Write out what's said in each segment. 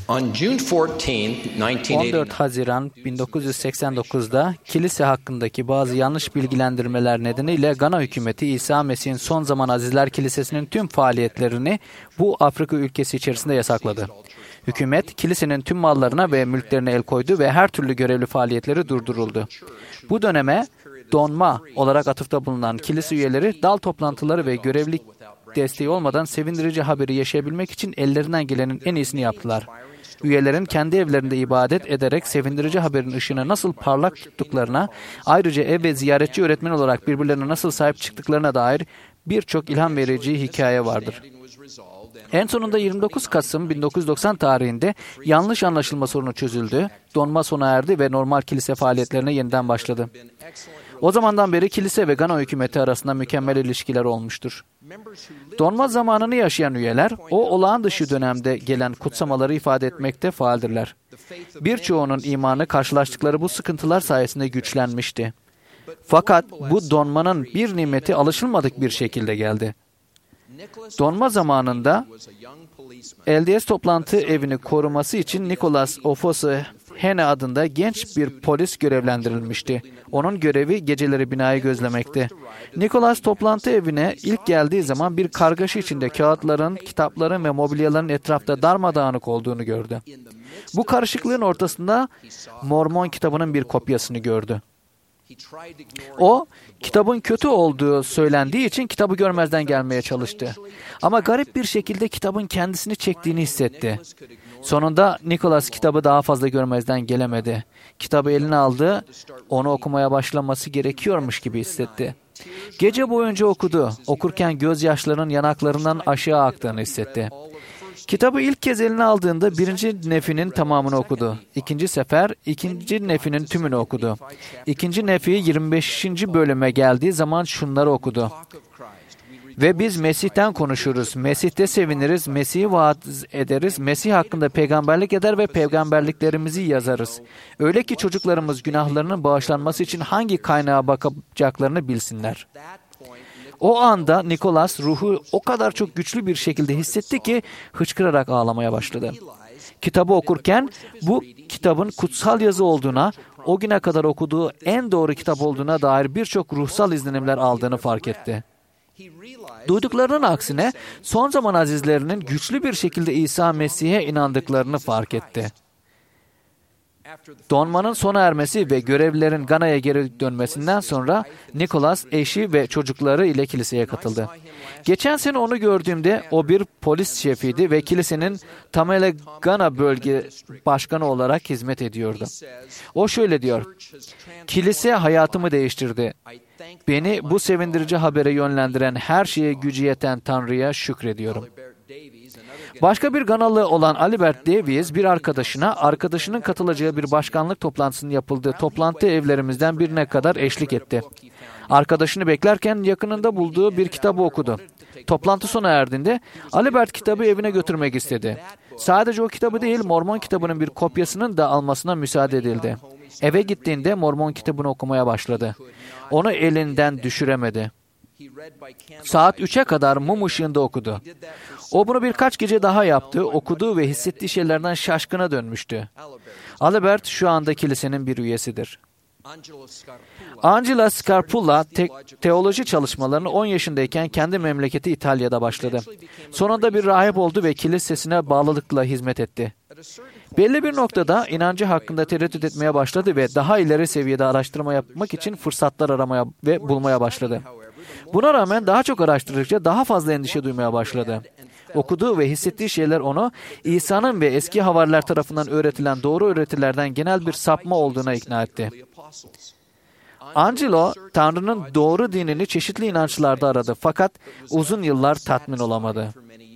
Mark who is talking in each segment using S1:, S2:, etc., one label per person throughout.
S1: On June
S2: 14 Haziran 1989'da kilise hakkındaki bazı yanlış bilgilendirmeler nedeniyle Gana hükümeti İsa Mesih'in Son Zaman Azizler Kilisesi'nin tüm faaliyetlerini bu Afrika ülkesi içerisinde yasakladı. Hükümet kilisenin tüm mallarına ve mülklerine el koydu ve her türlü görevli faaliyetleri durduruldu. Bu döneme donma olarak atıfta bulunan kilise üyeleri dal toplantıları ve görevlilik desteği olmadan sevindirici haberi yaşayabilmek için ellerinden gelenin en iyisini yaptılar. Üyelerin kendi evlerinde ibadet ederek sevindirici haberin ışığına nasıl parlak tuttuklarına, ayrıca ev ve ziyaretçi öğretmen olarak birbirlerine nasıl sahip çıktıklarına dair birçok ilham verici hikaye vardır. En sonunda 29 Kasım 1990 tarihinde yanlış anlaşılma sorunu çözüldü, donma sona erdi ve normal kilise faaliyetlerine yeniden başladı. O zamandan beri kilise ve Gana hükümeti arasında mükemmel ilişkiler olmuştur. Donma zamanını yaşayan üyeler, o olağan dışı dönemde gelen kutsamaları ifade etmekte faaldirler. Birçoğunun imanı karşılaştıkları bu sıkıntılar sayesinde güçlenmişti. Fakat bu donmanın bir nimeti alışılmadık bir şekilde geldi. Donma zamanında LDS toplantı evini koruması için Nicholas Ofosu Hene adında genç bir polis görevlendirilmişti. Onun görevi geceleri binayı gözlemekti. Nicholas toplantı evine ilk geldiği zaman bir kargaşa içinde kağıtların, kitapların ve mobilyaların etrafta darmadağınık olduğunu gördü. Bu karışıklığın ortasında Mormon kitabının bir kopyasını gördü. O, kitabın kötü olduğu söylendiği için kitabı görmezden gelmeye çalıştı. Ama garip bir şekilde kitabın kendisini çektiğini hissetti. Sonunda Nicholas kitabı daha fazla görmezden gelemedi. Kitabı eline aldı, onu okumaya başlaması gerekiyormuş gibi hissetti. Gece boyunca okudu. Okurken gözyaşlarının yanaklarından aşağı aktığını hissetti. Kitabı ilk kez eline aldığında birinci nefinin tamamını okudu. İkinci sefer ikinci nefinin tümünü okudu. İkinci nefi 25. bölüme geldiği zaman şunları okudu. Ve biz Mesih'ten konuşuruz, Mesih'te seviniriz, Mesih'i vaat ederiz, Mesih hakkında peygamberlik eder ve peygamberliklerimizi yazarız. Öyle ki çocuklarımız günahlarının bağışlanması için hangi kaynağa bakacaklarını bilsinler. O anda Nicholas ruhu o kadar çok güçlü bir şekilde hissetti ki hıçkırarak ağlamaya başladı. Kitabı okurken bu kitabın kutsal yazı olduğuna, o güne kadar okuduğu en doğru kitap olduğuna dair birçok ruhsal izlenimler aldığını fark etti. Duyduklarının aksine son zaman azizlerinin güçlü bir şekilde İsa Mesih'e inandıklarını fark etti. Donmanın sona ermesi ve görevlilerin Gana'ya geri dönmesinden sonra Nicholas eşi ve çocukları ile kiliseye katıldı. Geçen sene onu gördüğümde o bir polis şefiydi ve kilisenin Tamale Gana bölge başkanı olarak hizmet ediyordu. O şöyle diyor, "Kilise hayatımı değiştirdi. Beni bu sevindirici habere yönlendiren her şeye gücü yeten Tanrı'ya şükrediyorum." Başka bir Ganalı olan Albert Davies bir arkadaşının katılacağı bir başkanlık toplantısının yapıldığı toplantı evlerimizden birine kadar eşlik etti. Arkadaşını beklerken yakınında bulduğu bir kitabı okudu. Toplantı sona erdiğinde Albert kitabı evine götürmek istedi. Sadece o kitabı değil, Mormon kitabının bir kopyasının da almasına müsaade edildi. Eve gittiğinde Mormon kitabını okumaya başladı. Onu elinden düşüremedi. Saat 3'e kadar mum ışığında okudu. O bunu birkaç gece daha yaptı, okuduğu ve hissettiği şeylerden şaşkına dönmüştü. Albert şu anda kilisenin bir üyesidir. Angela Scarpulla teoloji çalışmalarını 10 yaşındayken kendi memleketi İtalya'da başladı. Sonunda bir rahip oldu ve kilisesine bağlılıkla hizmet etti. Belli bir noktada inancı hakkında tereddüt etmeye başladı ve daha ileri seviyede araştırma yapmak için fırsatlar aramaya ve bulmaya başladı. Buna rağmen daha çok araştırdıkça daha fazla endişe duymaya başladı. Okuduğu ve hissettiği şeyler onu İsa'nın ve eski havariler tarafından öğretilen doğru öğretilerden genel bir sapma olduğuna ikna etti. Angelo, Tanrı'nın doğru dinini çeşitli inançlarda aradı fakat uzun yıllar tatmin olamadı.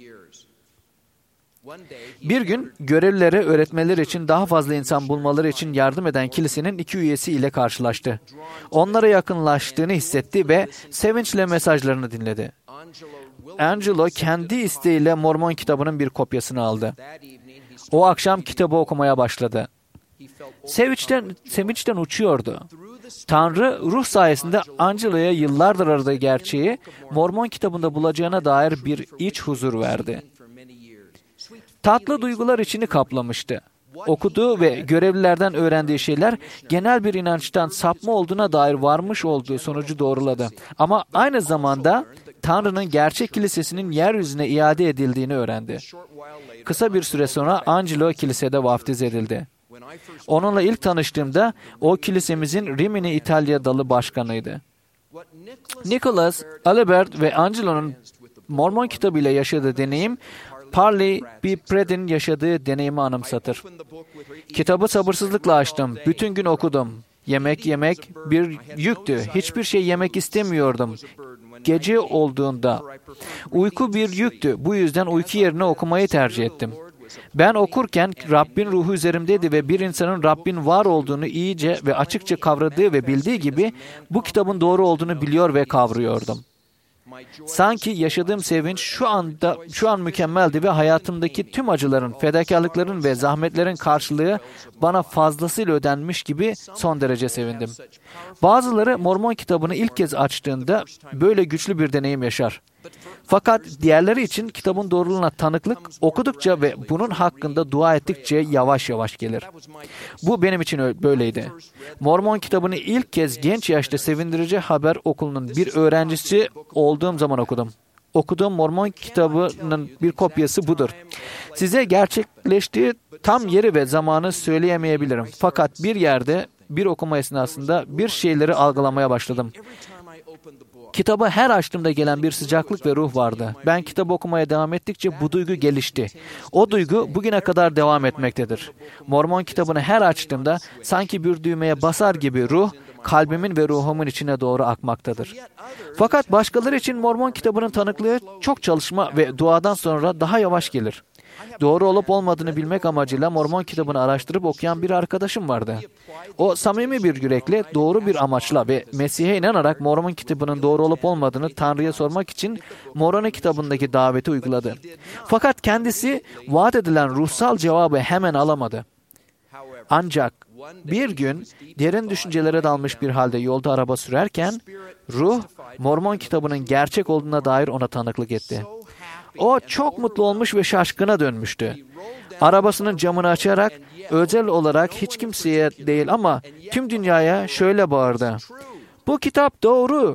S2: Bir gün görevlilere öğretmeleri için daha fazla insan bulmaları için yardım eden kilisenin 2 üyesi ile karşılaştı. Onlara yakınlaştığını hissetti ve sevinçle mesajlarını dinledi. Angelo kendi isteğiyle Mormon kitabının bir kopyasını aldı. O akşam kitabı okumaya başladı. Sevinçten uçuyordu. Tanrı ruh sayesinde Angelo'ya yıllardır aradığı gerçeği Mormon kitabında bulacağına dair bir iç huzur verdi. Tatlı duygular içini kaplamıştı. Okuduğu ve görevlilerden öğrendiği şeyler genel bir inançtan sapma olduğuna dair varmış olduğu sonucu doğruladı. Ama aynı zamanda Tanrı'nın gerçek kilisesinin yeryüzüne iade edildiğini öğrendi. Kısa bir süre sonra Angelo kilisede vaftiz edildi. Onunla ilk tanıştığımda o kilisemizin Rimini İtalya dalı başkanıydı. Nicholas, Albert ve Angelo'nun Mormon kitabı ile yaşadığı deneyim, Parley B. Pratt'in yaşadığı deneyimi anımsatır. Kitabı sabırsızlıkla açtım. Bütün gün okudum. Yemek yemek bir yüktü. Hiçbir şey yemek istemiyordum. Gece olduğunda uyku bir yüktü. Bu yüzden uyku yerine okumayı tercih ettim. Ben okurken Rabbin ruhu üzerimdeydi ve bir insanın Rabbin var olduğunu iyice ve açıkça kavradığı ve bildiği gibi bu kitabın doğru olduğunu biliyor ve kavrıyordum. Sanki yaşadığım sevinç şu an mükemmeldi ve hayatımdaki tüm acıların, fedakarlıkların ve zahmetlerin karşılığı bana fazlasıyla ödenmiş gibi son derece sevindim. Bazıları Mormon kitabını ilk kez açtığında böyle güçlü bir deneyim yaşar. Fakat diğerleri için kitabın doğruluğuna tanıklık okudukça ve bunun hakkında dua ettikçe yavaş yavaş gelir. Bu benim için böyleydi. Mormon kitabını ilk kez genç yaşta Sevindirici Haber Okulu'nun bir öğrencisi olduğum zaman okudum. Okuduğum Mormon kitabının bir kopyası budur. Size gerçekleştiği tam yeri ve zamanı söyleyemeyebilirim. Fakat bir yerde bir okuma esnasında bir şeyleri algılamaya başladım. Kitabı her açtığımda gelen bir sıcaklık ve ruh vardı. Ben kitabı okumaya devam ettikçe bu duygu gelişti. O duygu bugüne kadar devam etmektedir. Mormon kitabını her açtığımda sanki bir düğmeye basar gibi ruh, kalbimin ve ruhumun içine doğru akmaktadır. Fakat başkaları için Mormon kitabının tanıklığı çok çalışma ve duadan sonra daha yavaş gelir. Doğru olup olmadığını bilmek amacıyla Mormon kitabını araştırıp okuyan bir arkadaşım vardı. O samimi bir yürekle, doğru bir amaçla ve Mesih'e inanarak Mormon kitabının doğru olup olmadığını Tanrı'ya sormak için Moroni kitabındaki daveti uyguladı. Fakat kendisi vaat edilen ruhsal cevabı hemen alamadı. Ancak bir gün derin düşüncelere dalmış bir halde yolda araba sürerken ruh Mormon kitabının gerçek olduğuna dair ona tanıklık etti. O çok mutlu olmuş ve şaşkına dönmüştü. Arabasının camını açarak özel olarak hiç kimseye değil ama tüm dünyaya şöyle bağırdı. Bu kitap doğru.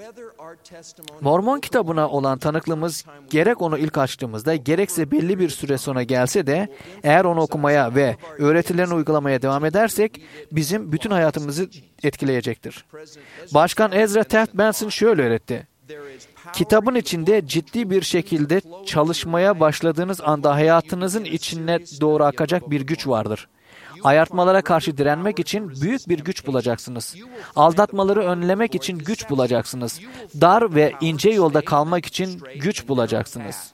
S2: Mormon kitabına olan tanıklığımız gerek onu ilk açtığımızda gerekse belli bir süre sonra gelse de eğer onu okumaya ve öğretilerini uygulamaya devam edersek bizim bütün hayatımızı etkileyecektir. Başkan Ezra Taft Benson şöyle öğretti. Kitabın içinde ciddi bir şekilde çalışmaya başladığınız anda hayatınızın içine doğru akacak bir güç vardır. Ayartmalara karşı direnmek için büyük bir güç bulacaksınız. Aldatmaları önlemek için güç bulacaksınız. Dar ve ince yolda kalmak için güç bulacaksınız.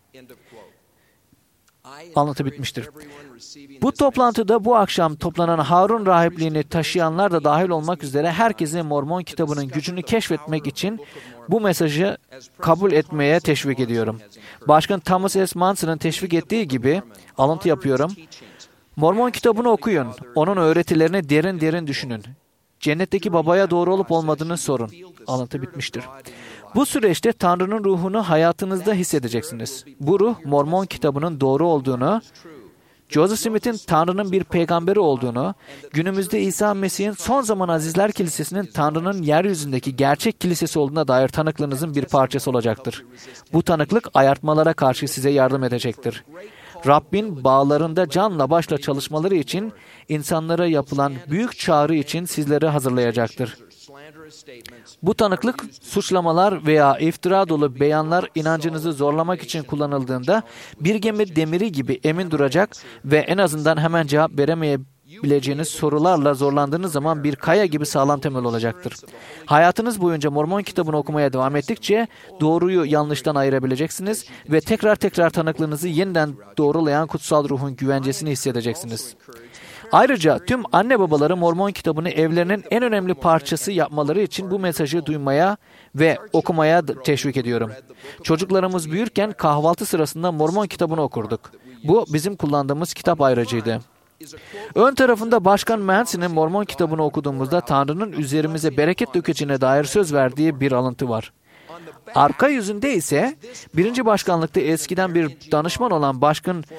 S2: Anlatı bitmiştir. Bu toplantıda bu akşam toplanan Harun rahipliğini taşıyanlar da dahil olmak üzere herkesi Mormon kitabının gücünü keşfetmek için bu mesajı kabul etmeye teşvik ediyorum. Başkan Thomas S. Manson'ın teşvik ettiği gibi, alıntı yapıyorum, Mormon kitabını okuyun, onun öğretilerini derin derin düşünün. Cennetteki babaya doğru olup olmadığını sorun. Alıntı bitmiştir. Bu süreçte Tanrı'nın ruhunu hayatınızda hissedeceksiniz. Bu ruh, Mormon kitabının doğru olduğunu, Joseph Smith'in Tanrı'nın bir peygamberi olduğunu, günümüzde İsa Mesih'in son zaman Azizler Kilisesi'nin Tanrı'nın yeryüzündeki gerçek kilisesi olduğuna dair tanıklığınızın bir parçası olacaktır. Bu tanıklık ayartmalara karşı size yardım edecektir. Rabbin bağlarında canla başla çalışmaları için insanlara yapılan büyük çağrı için sizleri hazırlayacaktır. Bu tanıklık, suçlamalar veya iftira dolu beyanlar inancınızı zorlamak için kullanıldığında bir gemi demiri gibi emin duracak ve en azından hemen cevap veremeyebileceğiniz sorularla zorlandığınız zaman bir kaya gibi sağlam temel olacaktır. Hayatınız boyunca Mormon kitabını okumaya devam ettikçe doğruyu yanlıştan ayırabileceksiniz ve tekrar tekrar tanıklığınızı yeniden doğrulayan kutsal ruhun güvencesini hissedeceksiniz. Ayrıca tüm anne babaları Mormon kitabını evlerinin en önemli parçası yapmaları için bu mesajı duymaya ve okumaya teşvik ediyorum. Çocuklarımız büyürken kahvaltı sırasında Mormon kitabını okurduk. Bu bizim kullandığımız kitap ayracıydı. Ön tarafında Başkan Manson'ın Mormon kitabını okuduğumuzda Tanrı'nın üzerimize bereket dökeceğine dair söz verdiği bir alıntı var. Arka yüzünde ise 1. Başkanlıkta eskiden bir danışman olan Başkan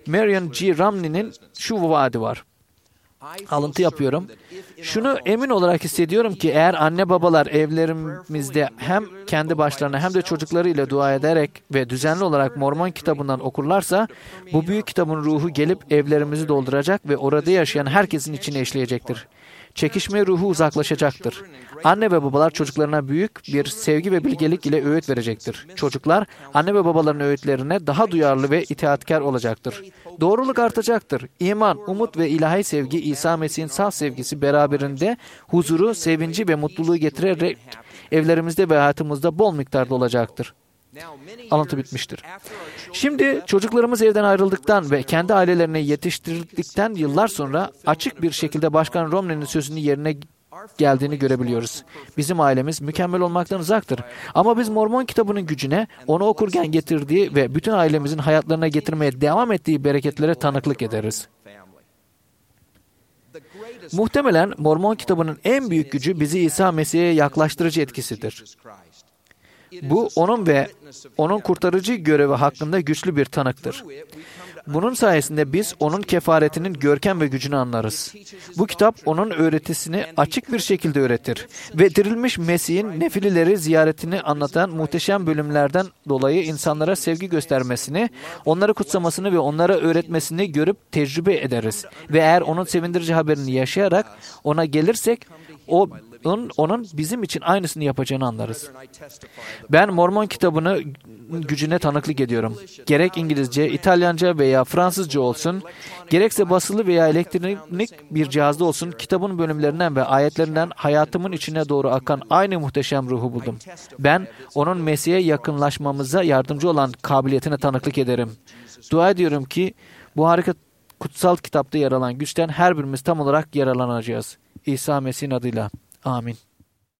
S2: Marion G. Ramney'nin şu vaadi var. Alıntı yapıyorum. Şunu emin olarak hissediyorum ki eğer anne babalar evlerimizde hem kendi başlarına hem de çocuklarıyla dua ederek ve düzenli olarak Mormon kitabından okurlarsa bu büyük kitabın ruhu gelip evlerimizi dolduracak ve orada yaşayan herkesin içine işleyecektir. Çekişme ruhu uzaklaşacaktır. Anne ve babalar çocuklarına büyük bir sevgi ve bilgelik ile öğüt verecektir. Çocuklar anne ve babaların öğütlerine daha duyarlı ve itaatkar olacaktır. Doğruluk artacaktır. İman, umut ve ilahi sevgi İsa Mesih'in saf sevgisi beraberinde huzuru, sevinci ve mutluluğu getirerek evlerimizde ve hayatımızda bol miktarda olacaktır. Alıntı bitmiştir. Şimdi çocuklarımız evden ayrıldıktan ve kendi ailelerine yetiştirdikten yıllar sonra açık bir şekilde Başkan Romney'nin sözünü yerine geldiğini görebiliyoruz. Bizim ailemiz mükemmel olmaktan uzaktır. Ama biz Mormon kitabının gücüne, onu okurken getirdiği ve bütün ailemizin hayatlarına getirmeye devam ettiği bereketlere tanıklık ederiz. Muhtemelen Mormon kitabının en büyük gücü bizi İsa Mesih'e yaklaştırıcı etkisidir. Bu onun ve onun kurtarıcı görevi hakkında güçlü bir tanıktır. Bunun sayesinde biz onun kefaretinin görkem ve gücünü anlarız. Bu kitap onun öğretisini açık bir şekilde öğretir ve dirilmiş Mesih'in nefilileri ziyaretini anlatan muhteşem bölümlerden dolayı insanlara sevgi göstermesini, onları kutsamasını ve onlara öğretmesini görüp tecrübe ederiz. Ve eğer onun sevindirici haberini yaşayarak ona gelirsek, onun bizim için aynısını yapacağını anlarız. Ben Mormon kitabının gücüne tanıklık ediyorum. Gerek İngilizce, İtalyanca veya Fransızca olsun, gerekse basılı veya elektronik bir cihazda olsun, kitabın bölümlerinden ve ayetlerinden hayatımın içine doğru akan aynı muhteşem ruhu buldum. Ben onun Mesih'e yakınlaşmamıza yardımcı olan kabiliyetine tanıklık ederim. Dua ediyorum ki bu harika kutsal kitapta yer alan güçten her birimiz tam olarak yararlanacağız. İsa Mesih'in adıyla. Amin.